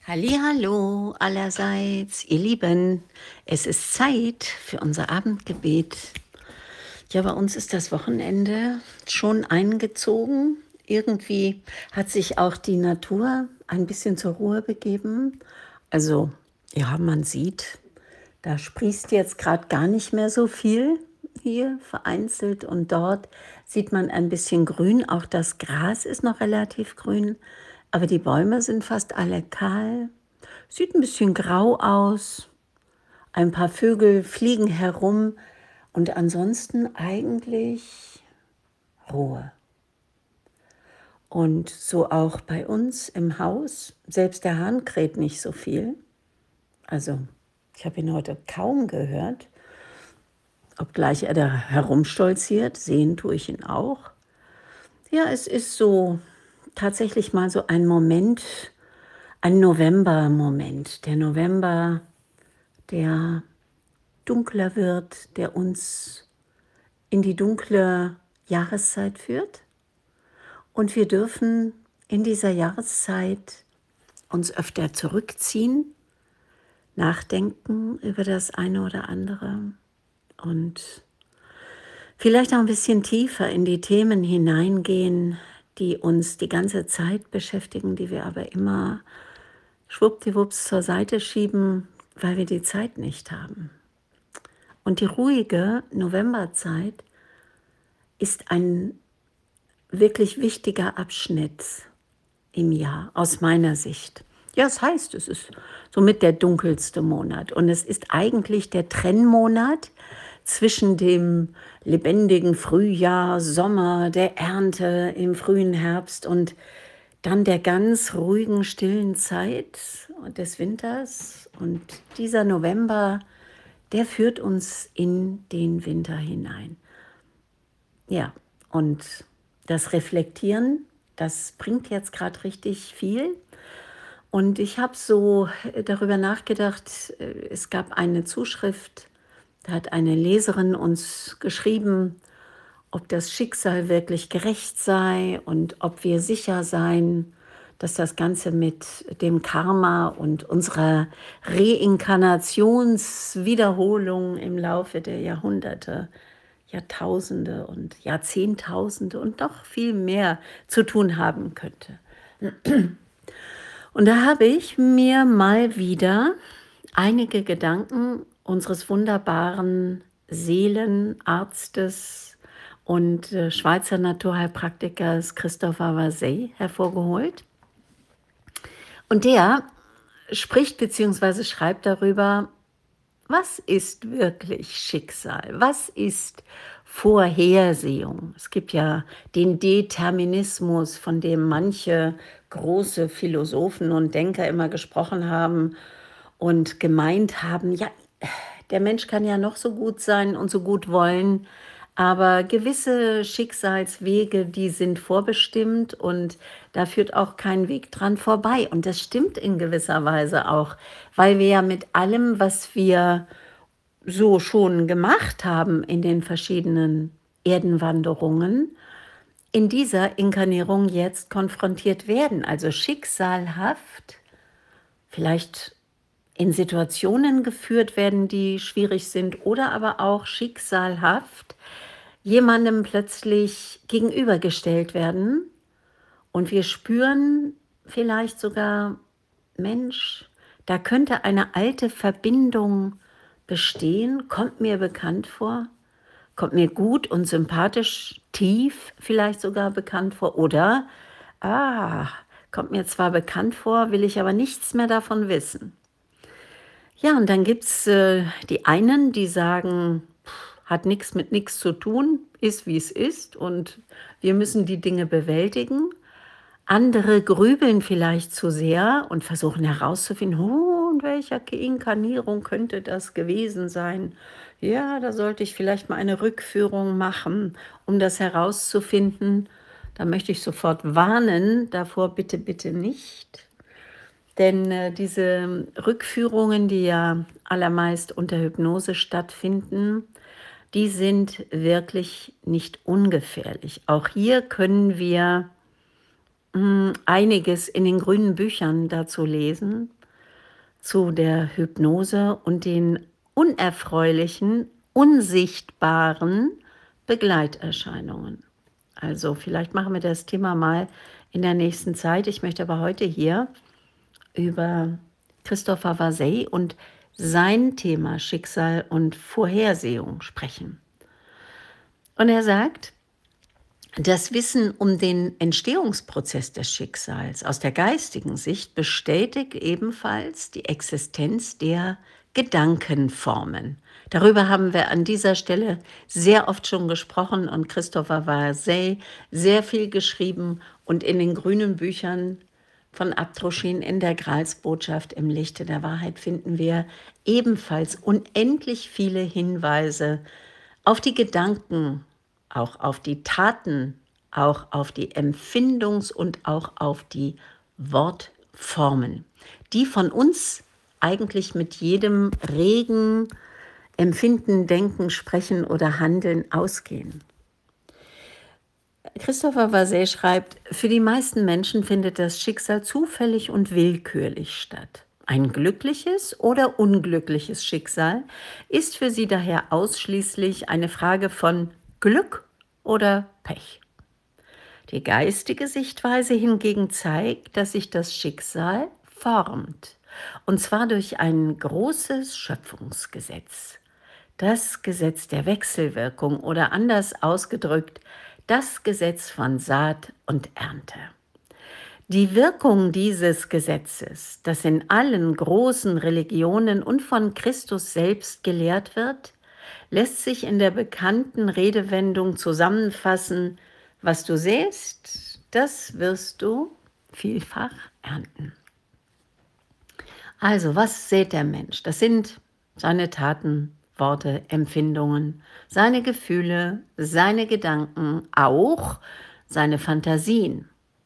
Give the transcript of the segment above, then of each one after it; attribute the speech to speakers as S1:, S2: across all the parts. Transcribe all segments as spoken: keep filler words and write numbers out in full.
S1: Hallihallo allerseits, ihr Lieben. Es ist Zeit für unser Abendgebet. Ja, bei uns ist das Wochenende schon eingezogen. Irgendwie hat sich auch die Natur ein bisschen zur Ruhe begeben. Also, ja, man sieht, da sprießt jetzt gerade gar nicht mehr so viel hier vereinzelt und dort sieht man ein bisschen Grün. Auch das Gras ist noch relativ grün, aber die Bäume sind fast alle kahl. Sieht ein bisschen grau aus. Ein paar Vögel fliegen herum und ansonsten eigentlich Ruhe. Und so auch bei uns im Haus. Selbst der Hahn kräht nicht so viel. Also, ich habe ihn heute kaum gehört, obgleich er da herumstolziert. Sehen tue ich ihn auch. Ja, es ist so tatsächlich mal so ein Moment, ein November-Moment. Der November, der dunkler wird, der uns in die dunkle Jahreszeit führt. Und wir dürfen in dieser Jahreszeit uns öfter zurückziehen, nachdenken über das eine oder andere und vielleicht auch ein bisschen tiefer in die Themen hineingehen, die uns die ganze Zeit beschäftigen, die wir aber immer schwuppdiwupps zur Seite schieben, weil wir die Zeit nicht haben. Und die ruhige Novemberzeit ist ein wirklich wichtiger Abschnitt im Jahr, aus meiner Sicht. Ja, es heißt, es ist somit der dunkelste Monat. Und es ist eigentlich der Trennmonat zwischen dem lebendigen Frühjahr, Sommer, der Ernte im frühen Herbst und dann der ganz ruhigen, stillen Zeit des Winters. Und dieser November, der führt uns in den Winter hinein. Ja, und das Reflektieren, das bringt jetzt gerade richtig viel. Und ich habe so darüber nachgedacht, äh, es gab eine Zuschrift, da hat eine Leserin uns geschrieben, ob das Schicksal wirklich gerecht sei und ob wir sicher seien, dass das Ganze mit dem Karma und unserer Reinkarnationswiederholung im Laufe der Jahrhunderte, Jahrtausende und Jahrzehntausende und doch viel mehr zu tun haben könnte. Und da habe ich mir mal wieder einige Gedanken unseres wunderbaren Seelenarztes und äh, Schweizer Naturheilpraktikers Christopher Vasey hervorgeholt. Und der spricht bzw. schreibt darüber, was ist wirklich Schicksal? Was ist Vorhersehung? Es gibt ja den Determinismus, von dem manche große Philosophen und Denker immer gesprochen haben und gemeint haben, ja, der Mensch kann ja noch so gut sein und so gut wollen, aber gewisse Schicksalswege, die sind vorbestimmt und da führt auch kein Weg dran vorbei. Und das stimmt in gewisser Weise auch, weil wir ja mit allem, was wir so schon gemacht haben in den verschiedenen Erdenwanderungen, in dieser Inkarnierung jetzt konfrontiert werden. Also schicksalhaft, vielleicht in Situationen geführt werden, die schwierig sind, oder aber auch schicksalhaft jemandem plötzlich gegenübergestellt werden und wir spüren vielleicht sogar, Mensch, da könnte eine alte Verbindung bestehen, kommt mir bekannt vor, kommt mir gut und sympathisch, tief vielleicht sogar bekannt vor oder, ah, kommt mir zwar bekannt vor, will ich aber nichts mehr davon wissen. Ja, und dann gibt's äh, die einen, die sagen, pff, hat nichts mit nichts zu tun, ist wie es ist und wir müssen die Dinge bewältigen. Andere grübeln vielleicht zu sehr und versuchen herauszufinden, oh, in welcher Inkarnierung könnte das gewesen sein? Ja, da sollte ich vielleicht mal eine Rückführung machen, um das herauszufinden. Da möchte ich sofort warnen, davor bitte, bitte nicht. Denn äh, diese Rückführungen, die ja allermeist unter Hypnose stattfinden, die sind wirklich nicht ungefährlich. Auch hier können wir mh, einiges in den grünen Büchern dazu lesen. zu der Hypnose und den unerfreulichen, unsichtbaren Begleiterscheinungen. Also vielleicht machen wir das Thema mal in der nächsten Zeit. Ich möchte aber heute hier über Christopher Vasey und sein Thema Schicksal und Vorhersehung sprechen. Und er sagt, das Wissen um den Entstehungsprozess des Schicksals aus der geistigen Sicht bestätigt ebenfalls die Existenz der Gedankenformen. Darüber haben wir an dieser Stelle sehr oft schon gesprochen und Christopher Vasey sehr viel geschrieben und in den grünen Büchern von Abdruschin in der Gralsbotschaft im Lichte der Wahrheit finden wir ebenfalls unendlich viele Hinweise auf die Gedanken, auch auf die Taten, auch auf die Empfindungs- und auch auf die Wortformen, die von uns eigentlich mit jedem regen Empfinden, Denken, Sprechen oder Handeln ausgehen. Christopher Vasey schreibt, für die meisten Menschen findet das Schicksal zufällig und willkürlich statt. Ein glückliches oder unglückliches Schicksal ist für sie daher ausschließlich eine Frage von Glück oder Pech. Die geistige Sichtweise hingegen zeigt, dass sich das Schicksal formt, und zwar durch ein großes Schöpfungsgesetz. Das Gesetz der Wechselwirkung oder anders ausgedrückt, das Gesetz von Saat und Ernte. Die Wirkung dieses Gesetzes, das in allen großen Religionen und von Christus selbst gelehrt wird, lässt sich in der bekannten Redewendung zusammenfassen: Was du säst, das wirst du vielfach ernten. Also, was sät der Mensch? Das sind seine Taten, Worte, Empfindungen, seine Gefühle, seine Gedanken, auch seine Fantasien.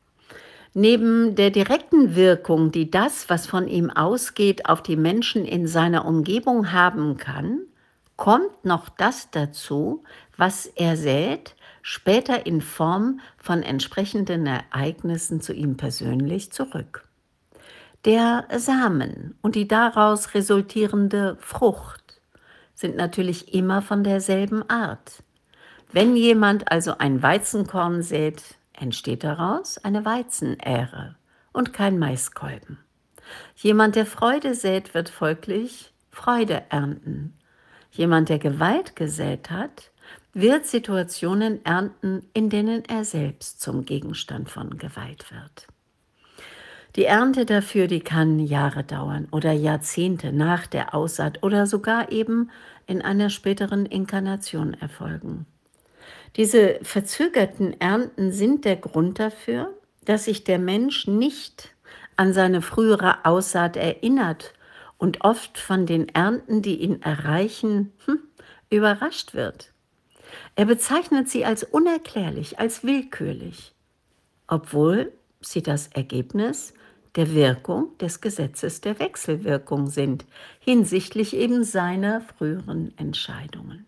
S1: Neben der direkten Wirkung, die das, was von ihm ausgeht, auf die Menschen in seiner Umgebung haben kann, kommt noch das dazu, was er sät, später in Form von entsprechenden Ereignissen zu ihm persönlich zurück. Der Samen und die daraus resultierende Frucht sind natürlich immer von derselben Art. Wenn jemand also ein Weizenkorn sät, entsteht daraus eine Weizenähre und kein Maiskolben. Jemand, der Freude sät, wird folglich Freude ernten. Jemand, der Gewalt gesät hat, wird Situationen ernten, in denen er selbst zum Gegenstand von Gewalt wird. Die Ernte dafür, die kann Jahre dauern oder Jahrzehnte nach der Aussaat oder sogar eben in einer späteren Inkarnation erfolgen. Diese verzögerten Ernten sind der Grund dafür, dass sich der Mensch nicht an seine frühere Aussaat erinnert und oft von den Ernten, die ihn erreichen, hm, überrascht wird. Er bezeichnet sie als unerklärlich, als willkürlich, obwohl sie das Ergebnis der Wirkung des Gesetzes der Wechselwirkung sind, hinsichtlich eben seiner früheren Entscheidungen.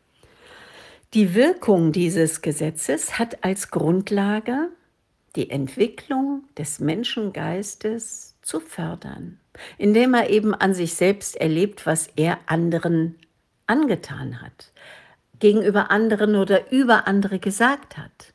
S1: Die Wirkung dieses Gesetzes hat als Grundlage die Entwicklung des Menschengeistes zu fördern, indem er eben an sich selbst erlebt, was er anderen angetan hat, gegenüber anderen oder über andere gesagt hat.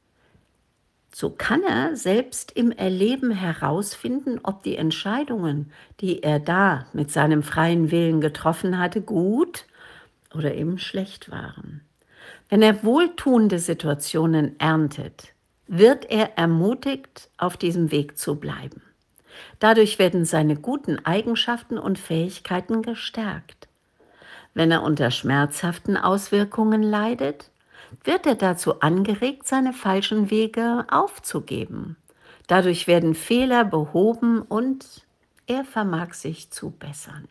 S1: So kann er selbst im Erleben herausfinden, ob die Entscheidungen, die er da mit seinem freien Willen getroffen hatte, gut oder eben schlecht waren. Wenn er wohltuende Situationen erntet, wird er ermutigt, auf diesem Weg zu bleiben. Dadurch werden seine guten Eigenschaften und Fähigkeiten gestärkt. Wenn er unter schmerzhaften Auswirkungen leidet, wird er dazu angeregt, seine falschen Wege aufzugeben. Dadurch werden Fehler behoben und er vermag sich zu bessern.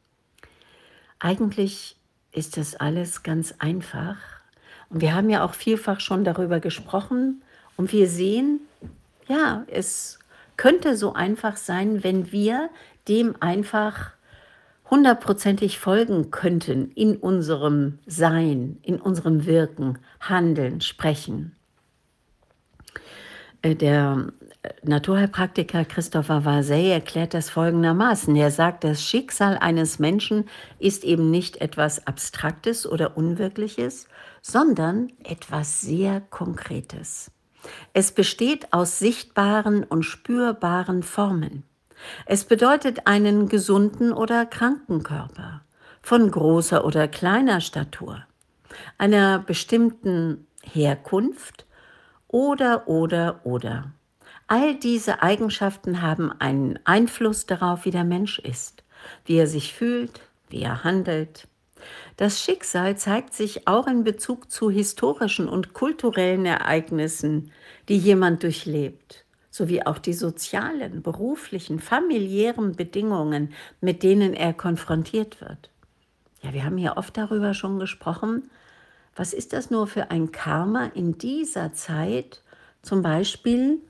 S1: Eigentlich ist das alles ganz einfach. Und wir haben ja auch vielfach schon darüber gesprochen. Und wir sehen, ja, es könnte so einfach sein, wenn wir dem einfach hundertprozentig folgen könnten in unserem Sein, in unserem Wirken, Handeln, Sprechen. Der Naturheilpraktiker Christopher Vasey erklärt das folgendermaßen. Er sagt, das Schicksal eines Menschen ist eben nicht etwas Abstraktes oder Unwirkliches, sondern etwas sehr Konkretes. Es besteht aus sichtbaren und spürbaren Formen. Es bedeutet einen gesunden oder kranken Körper, von großer oder kleiner Statur, einer bestimmten Herkunft oder, oder, oder. All diese Eigenschaften haben einen Einfluss darauf, wie der Mensch ist, wie er sich fühlt, wie er handelt. Das Schicksal zeigt sich auch in Bezug zu historischen und kulturellen Ereignissen, die jemand durchlebt, sowie auch die sozialen, beruflichen, familiären Bedingungen, mit denen er konfrontiert wird. Ja, wir haben hier oft darüber schon gesprochen. Was ist das nur für ein Karma in dieser Zeit, zum Beispiel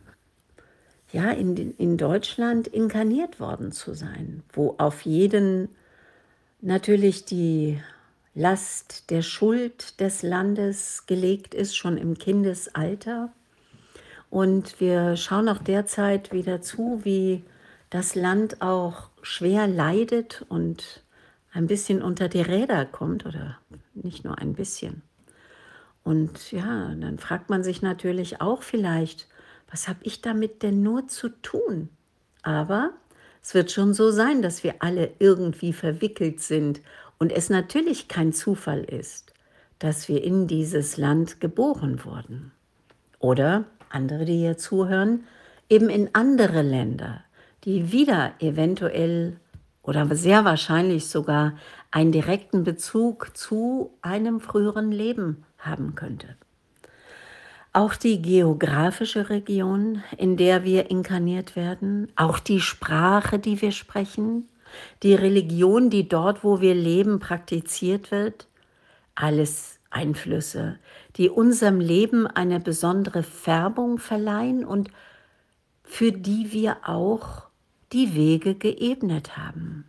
S1: ja, in, in Deutschland inkarniert worden zu sein, wo auf jeden natürlich die Last der Schuld des Landes gelegt ist, schon im Kindesalter. Und wir schauen auch derzeit wieder zu, wie das Land auch schwer leidet und ein bisschen unter die Räder kommt, oder nicht nur ein bisschen. Und ja, dann fragt man sich natürlich auch vielleicht, was habe ich damit denn nur zu tun? Aber es wird schon so sein, dass wir alle irgendwie verwickelt sind und es natürlich kein Zufall ist, dass wir in dieses Land geboren wurden. Oder andere, die hier zuhören, eben in andere Länder, die wieder eventuell oder sehr wahrscheinlich sogar einen direkten Bezug zu einem früheren Leben haben könnte. Auch die geografische Region, in der wir inkarniert werden, auch die Sprache, die wir sprechen, die Religion, die dort, wo wir leben, praktiziert wird, alles Einflüsse, die unserem Leben eine besondere Färbung verleihen und für die wir auch die Wege geebnet haben.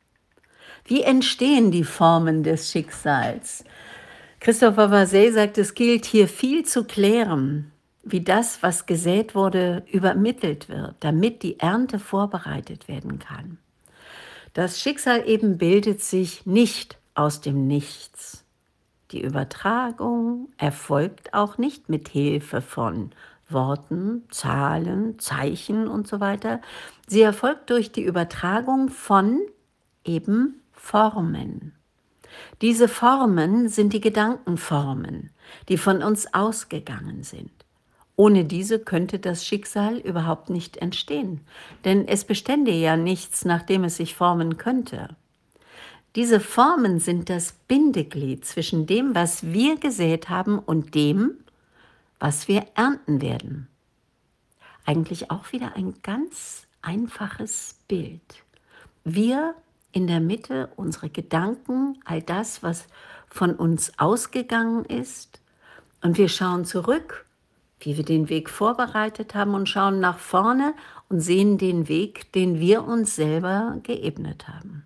S1: Wie entstehen die Formen des Schicksals? Christopher Vasey sagt, es gilt hier viel zu klären, wie das, was gesät wurde, übermittelt wird, damit die Ernte vorbereitet werden kann. Das Schicksal eben bildet sich nicht aus dem Nichts. Die Übertragung erfolgt auch nicht mit Hilfe von Worten, Zahlen, Zeichen und so weiter. Sie erfolgt durch die Übertragung von eben Formen. Diese Formen sind die Gedankenformen, die von uns ausgegangen sind. Ohne diese könnte das Schicksal überhaupt nicht entstehen, denn es bestände ja nichts, nach dem es sich formen könnte. Diese Formen sind das Bindeglied zwischen dem, was wir gesät haben, und dem, was wir ernten werden. Eigentlich auch wieder ein ganz einfaches Bild. Wir in der Mitte, unsere Gedanken, all das, was von uns ausgegangen ist. Und wir schauen zurück, wie wir den Weg vorbereitet haben, und schauen nach vorne und sehen den Weg, den wir uns selber geebnet haben.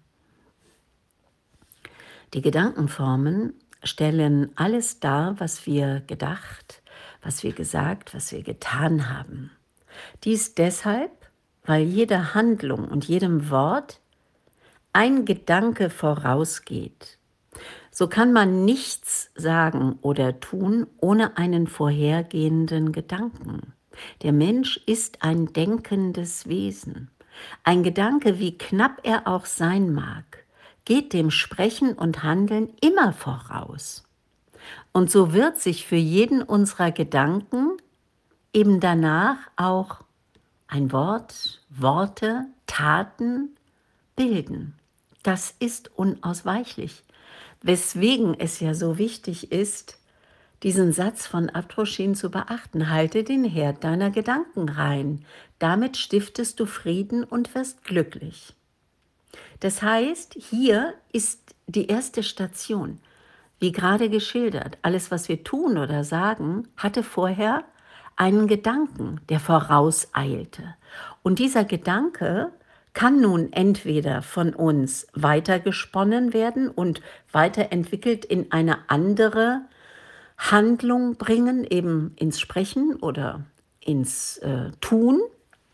S1: Die Gedankenformen stellen alles dar, was wir gedacht, was wir gesagt, was wir getan haben. Dies deshalb, weil jeder Handlung und jedem Wort ein Gedanke vorausgeht. So kann man nichts sagen oder tun ohne einen vorhergehenden Gedanken. Der Mensch ist ein denkendes Wesen. Ein Gedanke, wie knapp er auch sein mag, geht dem Sprechen und Handeln immer voraus. Und so wird sich für jeden unserer Gedanken eben danach auch ein Wort, Worte, Taten bilden. Das ist unausweichlich, weswegen es ja so wichtig ist, diesen Satz von Atroshin zu beachten. Halte den Herd deiner Gedanken rein. Damit stiftest du Frieden und wirst glücklich. Das heißt, hier ist die erste Station, wie gerade geschildert. Alles, was wir tun oder sagen, hatte vorher einen Gedanken, der vorauseilte. Und dieser Gedanke kann nun entweder von uns weitergesponnen werden und weiterentwickelt in eine andere Handlung bringen, eben ins Sprechen oder ins äh, Tun.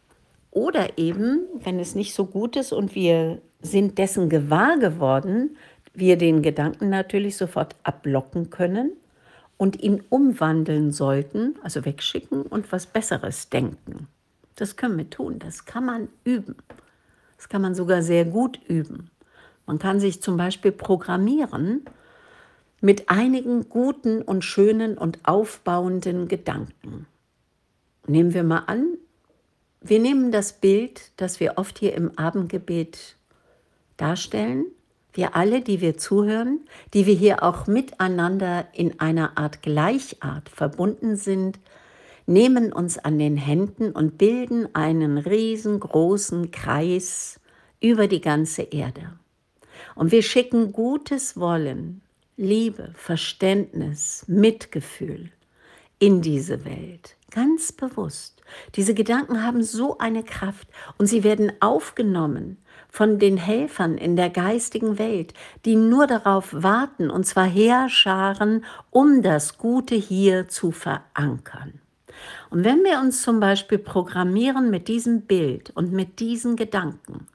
S1: Oder eben, wenn es nicht so gut ist und wir sind dessen gewahr geworden, wir den Gedanken natürlich sofort ablocken können und ihn umwandeln sollten, also wegschicken und was Besseres denken. Das können wir tun, das kann man üben. Das kann man sogar sehr gut üben. Man kann sich zum Beispiel programmieren mit einigen guten und schönen und aufbauenden Gedanken. Nehmen wir mal an, wir nehmen das Bild, das wir oft hier im Abendgebet darstellen. Wir alle, die wir zuhören, die wir hier auch miteinander in einer Art Gleichart verbunden sind, nehmen uns an den Händen und bilden einen riesengroßen Kreis über die ganze Erde. Und wir schicken gutes Wollen, Liebe, Verständnis, Mitgefühl in diese Welt. Ganz bewusst. Diese Gedanken haben so eine Kraft und sie werden aufgenommen von den Helfern in der geistigen Welt, die nur darauf warten, und zwar Heerscharen, um das Gute hier zu verankern. Und wenn wir uns zum Beispiel programmieren mit diesem Bild und mit diesen Gedanken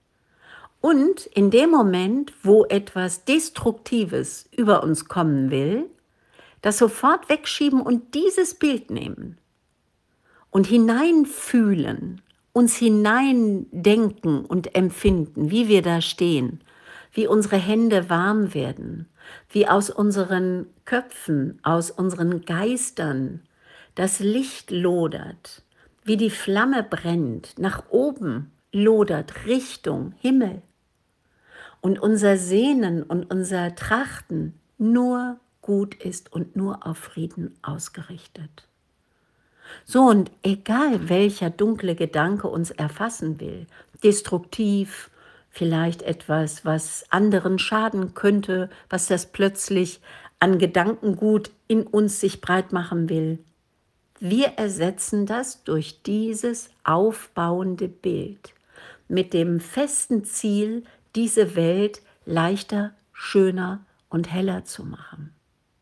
S1: und in dem Moment, wo etwas Destruktives über uns kommen will, das sofort wegschieben und dieses Bild nehmen und hineinfühlen, uns hineindenken und empfinden, wie wir da stehen, wie unsere Hände warm werden, wie aus unseren Köpfen, aus unseren Geistern das Licht lodert, wie die Flamme brennt, nach oben lodert, Richtung Himmel. Und unser Sehnen und unser Trachten nur gut ist und nur auf Frieden ausgerichtet. So, und egal welcher dunkle Gedanke uns erfassen will, destruktiv, vielleicht etwas, was anderen schaden könnte, was das plötzlich an Gedankengut in uns sich breit machen will, wir ersetzen das durch dieses aufbauende Bild mit dem festen Ziel, diese Welt leichter, schöner und heller zu machen.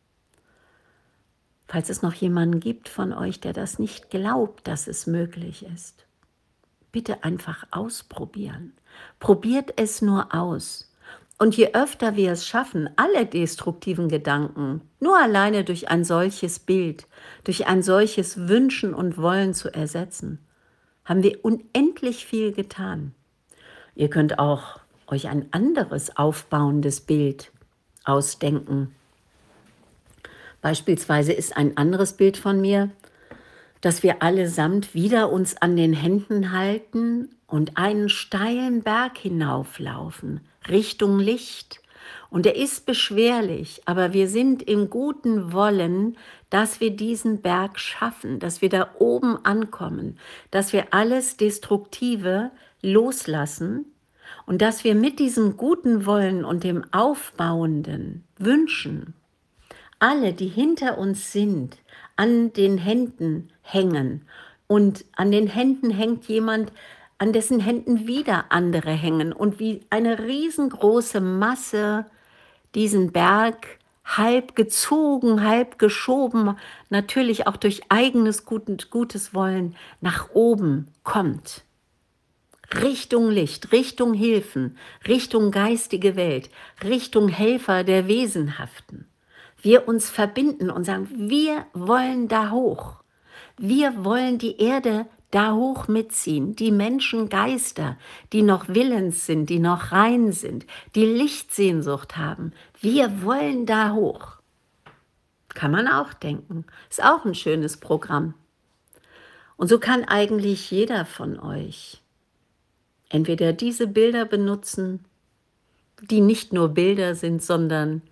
S1: Falls es noch jemanden gibt von euch, der das nicht glaubt, dass es möglich ist, bitte einfach ausprobieren. Probiert es nur aus. Und je öfter wir es schaffen, alle destruktiven Gedanken nur alleine durch ein solches Bild, durch ein solches Wünschen und Wollen zu ersetzen, haben wir unendlich viel getan. Ihr könnt auch euch ein anderes aufbauendes Bild ausdenken. Beispielsweise ist ein anderes Bild von mir, dass wir allesamt wieder uns an den Händen halten und einen steilen Berg hinauflaufen, Richtung Licht. Und er ist beschwerlich, aber wir sind im guten Wollen, dass wir diesen Berg schaffen, dass wir da oben ankommen, dass wir alles Destruktive loslassen und dass wir mit diesem guten Wollen und dem aufbauenden Wünschen alle, die hinter uns sind, an den Händen hängen. Und an den Händen hängt jemand, an dessen Händen wieder andere hängen. Und wie eine riesengroße Masse diesen Berg halb gezogen, halb geschoben, natürlich auch durch eigenes gutes Wollen nach oben kommt. Richtung Licht, Richtung Hilfen, Richtung geistige Welt, Richtung Helfer der Wesenhaften. Wir uns verbinden und sagen, wir wollen da hoch. Wir wollen die Erde da hoch mitziehen. Die Menschengeister, die noch willens sind, die noch rein sind, die Lichtsehnsucht haben. Wir wollen da hoch. Kann man auch denken. Ist auch ein schönes Programm. Und so kann eigentlich jeder von euch entweder diese Bilder benutzen, die nicht nur Bilder sind, sondern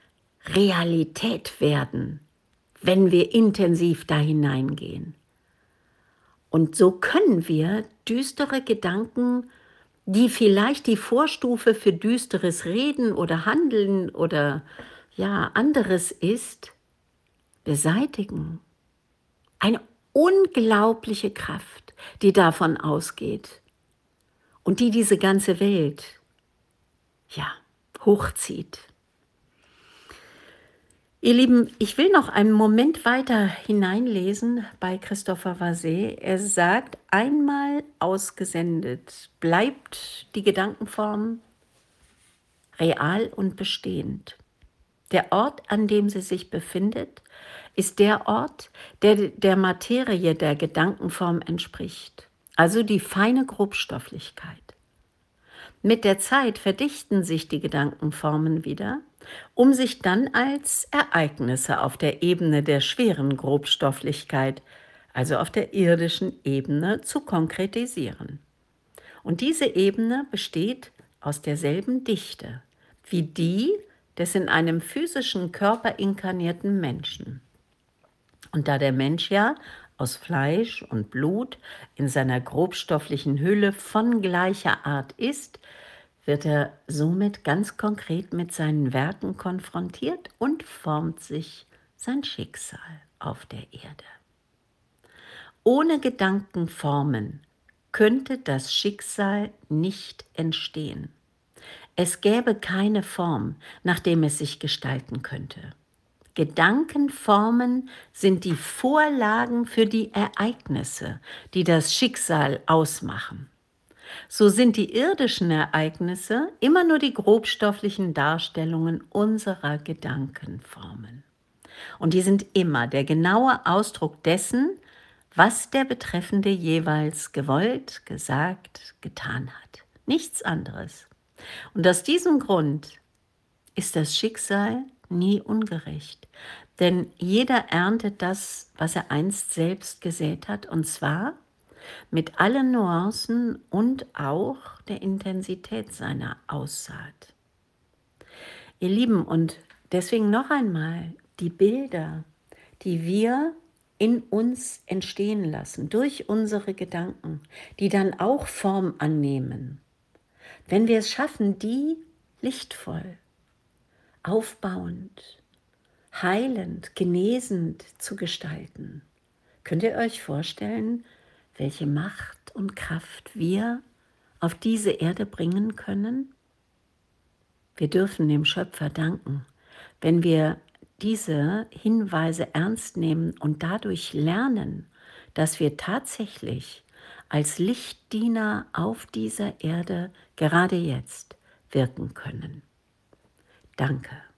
S1: Realität werden, wenn wir intensiv da hineingehen. Und so können wir düstere Gedanken, die vielleicht die Vorstufe für düsteres Reden oder Handeln oder ja, anderes ist, beseitigen. Eine unglaubliche Kraft, die davon ausgeht und die diese ganze Welt ja, hochzieht. Ihr Lieben, ich will noch einen Moment weiter hineinlesen bei Christopher Vasset. Er sagt: „Einmal ausgesendet, bleibt die Gedankenform real und bestehend. Der Ort, an dem sie sich befindet, ist der Ort, der der Materie der Gedankenform entspricht, also die feine Grobstofflichkeit. Mit der Zeit verdichten sich die Gedankenformen wieder, um sich dann als Ereignisse auf der Ebene der schweren Grobstofflichkeit, also auf der irdischen Ebene, zu konkretisieren. Und diese Ebene besteht aus derselben Dichte wie die des in einem physischen Körper inkarnierten Menschen. Und da der Mensch ja aus Fleisch und Blut in seiner grobstofflichen Hülle von gleicher Art ist, wird er somit ganz konkret mit seinen Werken konfrontiert und formt sich sein Schicksal auf der Erde. Ohne Gedankenformen könnte das Schicksal nicht entstehen. Es gäbe keine Form, nach dem es sich gestalten könnte. Gedankenformen sind die Vorlagen für die Ereignisse, die das Schicksal ausmachen. So sind die irdischen Ereignisse immer nur die grobstofflichen Darstellungen unserer Gedankenformen. Und die sind immer der genaue Ausdruck dessen, was der Betreffende jeweils gewollt, gesagt, getan hat. Nichts anderes. Und aus diesem Grund ist das Schicksal nie ungerecht. Denn jeder erntet das, was er einst selbst gesät hat, und zwar mit allen Nuancen und auch der Intensität seiner Aussaat. Ihr Lieben, und deswegen noch einmal, die Bilder, die wir in uns entstehen lassen, durch unsere Gedanken, die dann auch Form annehmen. Wenn wir es schaffen, die lichtvoll, aufbauend, heilend, genesend zu gestalten, könnt ihr euch vorstellen, welche Macht und Kraft wir auf diese Erde bringen können? Wir dürfen dem Schöpfer danken, wenn wir diese Hinweise ernst nehmen und dadurch lernen, dass wir tatsächlich als Lichtdiener auf dieser Erde gerade jetzt wirken können. Danke.